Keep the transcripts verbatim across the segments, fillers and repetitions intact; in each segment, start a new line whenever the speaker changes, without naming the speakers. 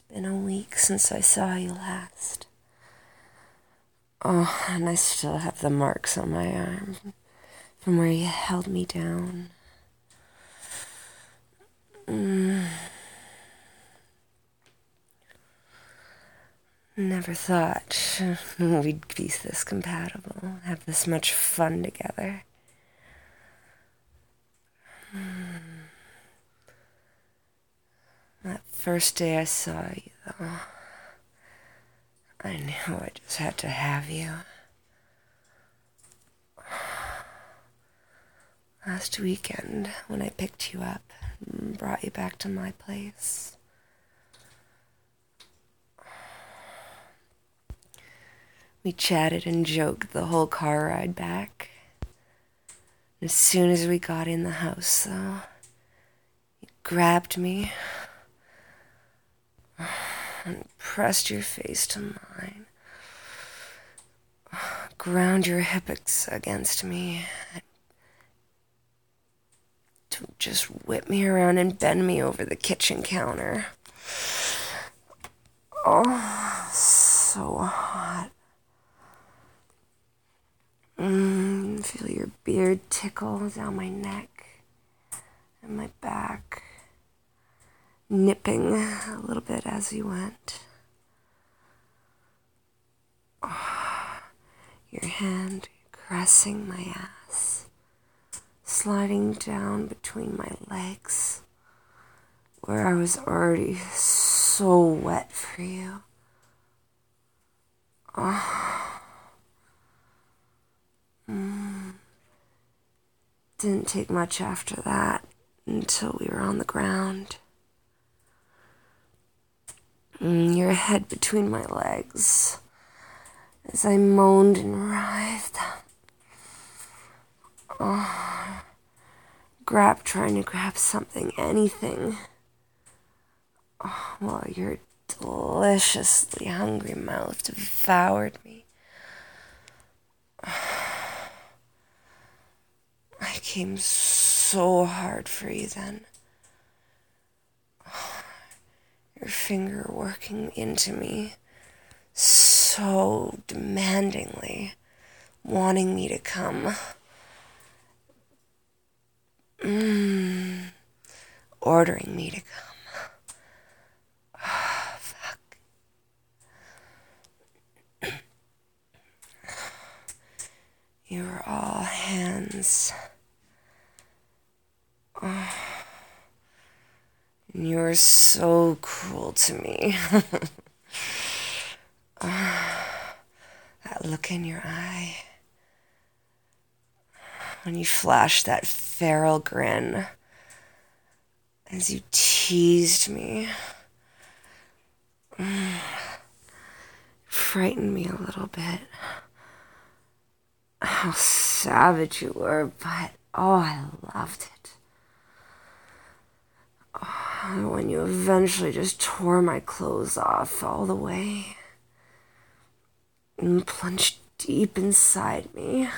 been a week since I saw you last. Oh, and I still have the marks on my arm from where you held me down. Mm. Never thought we'd be this compatible, have this much fun together. Mm. That first day I saw you, though, I knew I just had to have you. Last weekend, when I picked you up and brought you back to my place, we chatted and joked the whole car ride back. And as soon as we got in the house, though, you grabbed me and pressed your face to mine, ground your hips against me, to just whip me around and bend me over the kitchen counter. Oh, so hot. Mm, feel your beard tickle down my neck and my back, nipping a little bit as you went. Oh, your hand caressing my ass, sliding down between my legs, where I was already so wet for you. Oh. Mm. Didn't take much after that until we were on the ground. Mm, your head between my legs as I moaned and writhed. Oh. Grab, trying to grab something, anything. Oh, while your deliciously hungry mouth devoured me. I came so hard for you then. Your finger working into me so demandingly, wanting me to come. Mm, ordering me to come. Oh, fuck. You were all hands. Oh. And you were so cruel to me. Oh, that look in your eye. When you flashed that feral grin as you teased me. Mm. Frightened me a little bit. How savage you were, but oh, I loved it. Oh, when you eventually just tore my clothes off all the way and plunged deep inside me.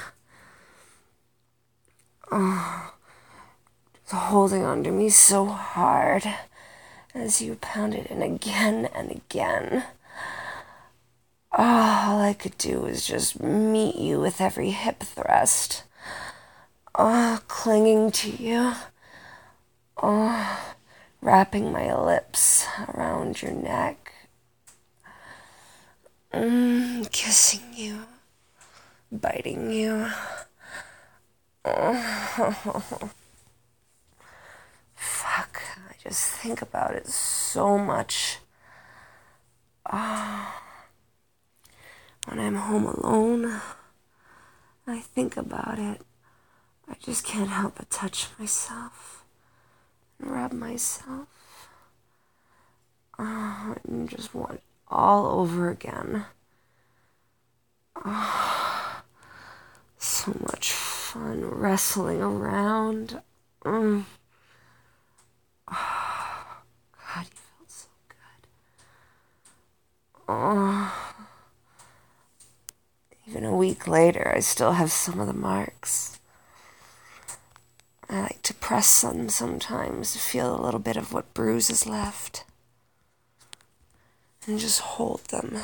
Oh, just holding onto me so hard as you pounded in again and again. Oh, all I could do was just meet you with every hip thrust. Oh, clinging to you. Oh, wrapping my lips around your neck. Mm, kissing you. Biting you. Oh. Fuck, I just think about it so much. Oh. When I'm home alone, I think about it. I just can't help but touch myself and rub myself. Oh, and just want it all over again. Oh, so much fun wrestling around. Mm. Oh, God, you felt so good. Oh. Even a week later, I still have some of the marks. I like to press them sometimes to feel a little bit of what bruise is left. and just hold them.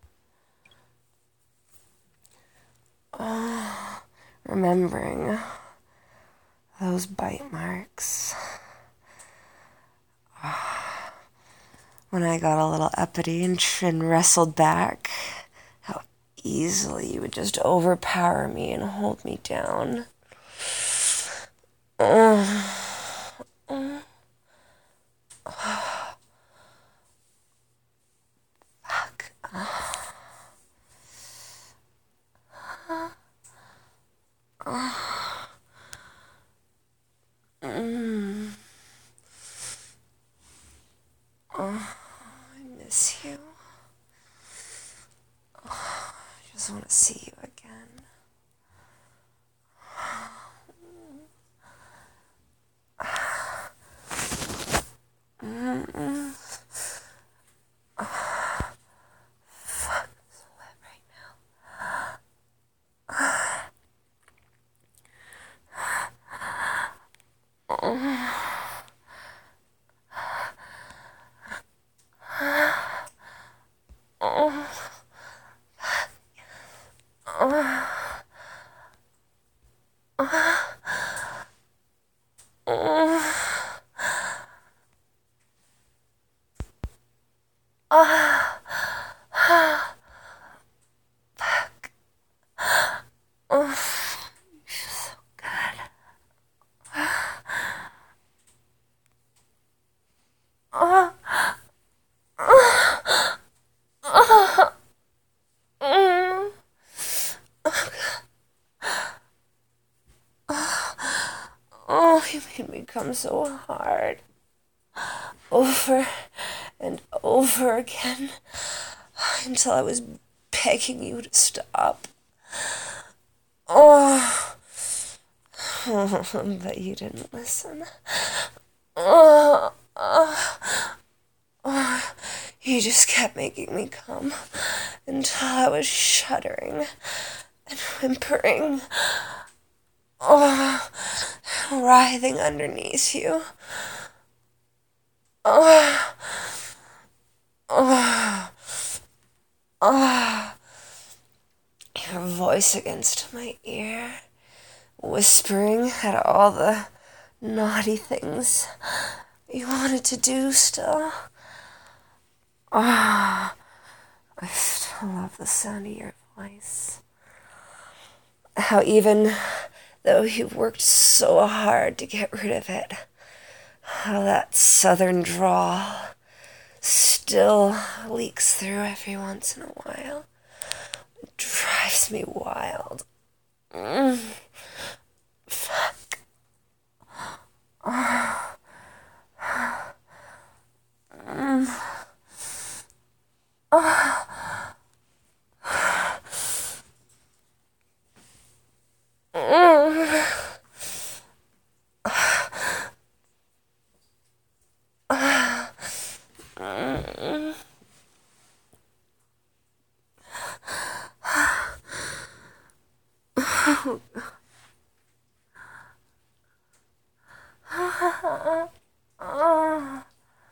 Uh, remembering those bite marks. When I got a little uppity and, and wrestled back, how easily you would just overpower me and hold me down. Uh, uh, uh, fuck. Uh, uh, uh, mm, uh, I miss you. Uh, I just want to see you again. Mm-mm. Uh, fuck, I'm so wet right now. Oh. Oh. Oh. Oh. Ah, ah, fuck. Oh, you're so good. Ah, ah, ah, mm. Oh, you made me come so hard. Over and over again until I was begging you to stop. Oh, but you didn't listen. Oh, oh, oh, you just kept making me come until I was shuddering and whimpering. Oh, writhing underneath you. Oh, oh, oh. Your voice against my ear, whispering at all the naughty things you wanted to do still. Ah, oh, I still love the sound of your voice. How even though you've worked so hard to get rid of it, how that southern drawl still leaks through every once in a while. It drives me wild. Mm. Fuck. Oh. Mm. Oh. Mm. Mm. Oh.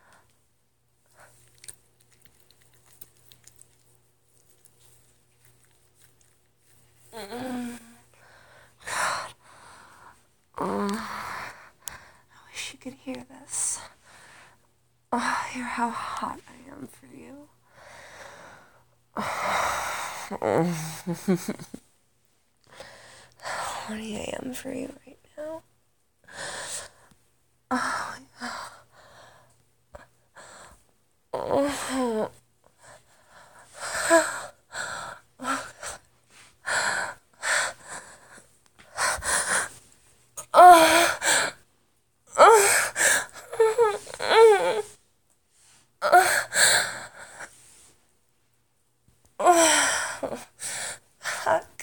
Mm. God. Oh. I wish you could hear this. Oh, hear how hot I am for you. Horny I am for you right now. Oh, yeah. Oh. Oh. Oh. Fuck.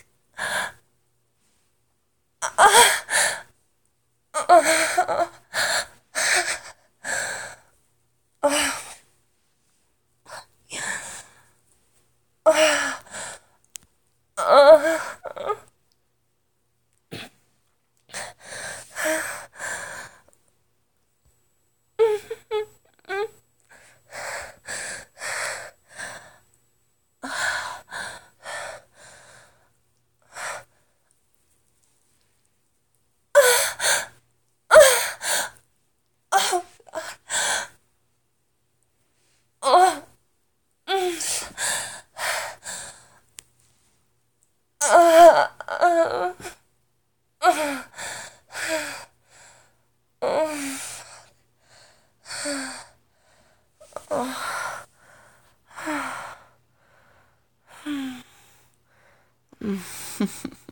Mm.